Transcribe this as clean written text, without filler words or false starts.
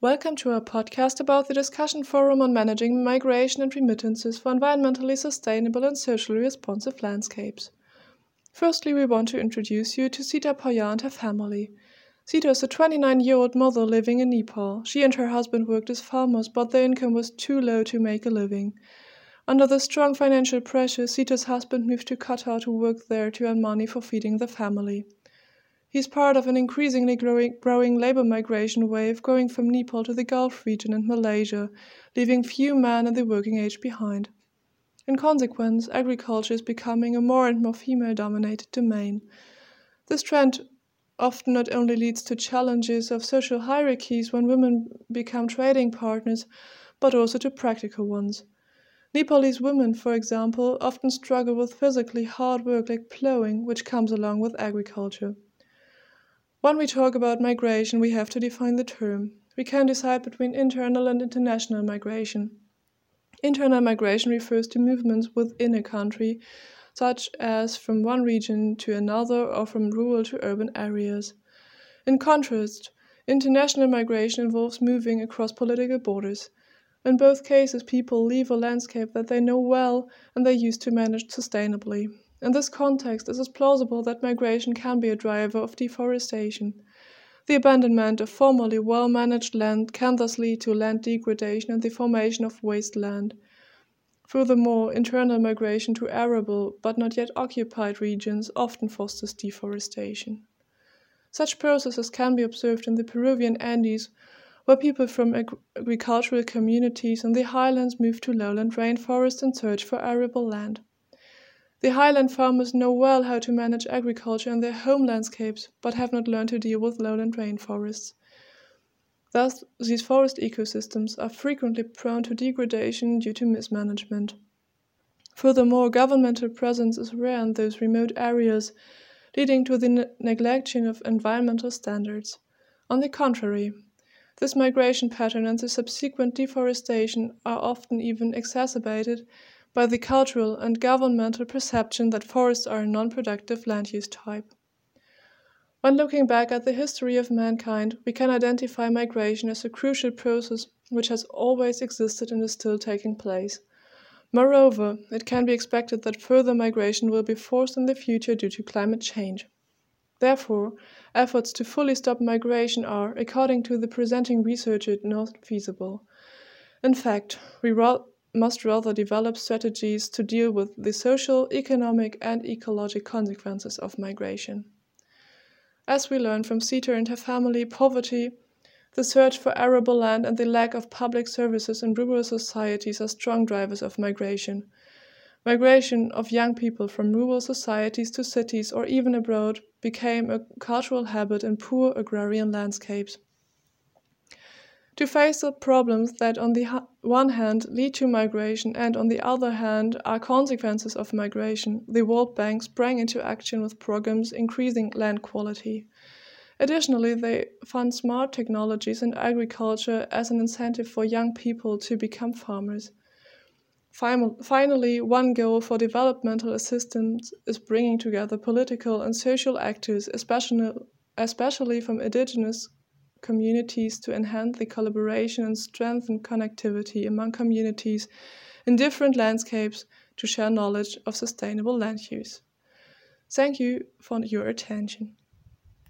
Welcome to our podcast about the discussion forum on managing migration and remittances for environmentally sustainable and socially responsive landscapes. Firstly, we want to introduce you to Sita Paya and her family. Sita is a 29-year-old mother living in Nepal. She and her husband worked as farmers, but their income was too low to make a living. Under the strong financial pressure, Sita's husband moved to Qatar to work there to earn money for feeding the family. He's part of an increasingly growing labor migration wave going from Nepal to the Gulf region and Malaysia, leaving few men in the working age behind. In consequence, agriculture is becoming a more and more female-dominated domain. This trend often not only leads to challenges of social hierarchies when women become trading partners, but also to practical ones. Nepalese women, for example, often struggle with physically hard work like plowing, which comes along with agriculture. When we talk about migration, we have to define the term. We can decide between internal and international migration. Internal migration refers to movements within a country, such as from one region to another or from rural to urban areas. In contrast, international migration involves moving across political borders. In both cases, people leave a landscape that they know well and they used to manage sustainably. In this context, it is plausible that migration can be a driver of deforestation. The abandonment of formerly well-managed land can thus lead to land degradation and the formation of wasteland. Furthermore, internal migration to arable but not yet occupied regions often fosters deforestation. Such processes can be observed in the Peruvian Andes, where people from agricultural communities in the highlands move to lowland rainforests in search for arable land. The highland farmers know well how to manage agriculture in their home landscapes, but have not learned to deal with lowland rainforests. Thus, these forest ecosystems are frequently prone to degradation due to mismanagement. Furthermore, governmental presence is rare in those remote areas, leading to the neglection of environmental standards. On the contrary, this migration pattern and the subsequent deforestation are often even exacerbated by the cultural and governmental perception that forests are a non-productive land use type. When looking back at the history of mankind, we can identify migration as a crucial process which has always existed and is still taking place. Moreover, it can be expected that further migration will be forced in the future due to climate change. Therefore, efforts to fully stop migration are, according to the presenting researcher, not feasible. In fact, we must rather develop strategies to deal with the social, economic, and ecological consequences of migration. As we learn from Sita and her family, poverty, the search for arable land, and the lack of public services in rural societies are strong drivers of migration. Migration of young people from rural societies to cities or even abroad became a cultural habit in poor agrarian landscapes. To face the problems that on the one hand lead to migration and on the other hand are consequences of migration, the World Bank sprang into action with programs increasing land quality. Additionally, they fund smart technologies in agriculture as an incentive for young people to become farmers. Finally, one goal for developmental assistance is bringing together political and social actors, especially from indigenous communities, to enhance the collaboration and strengthen connectivity among communities in different landscapes to share knowledge of sustainable land use. Thank you for your attention.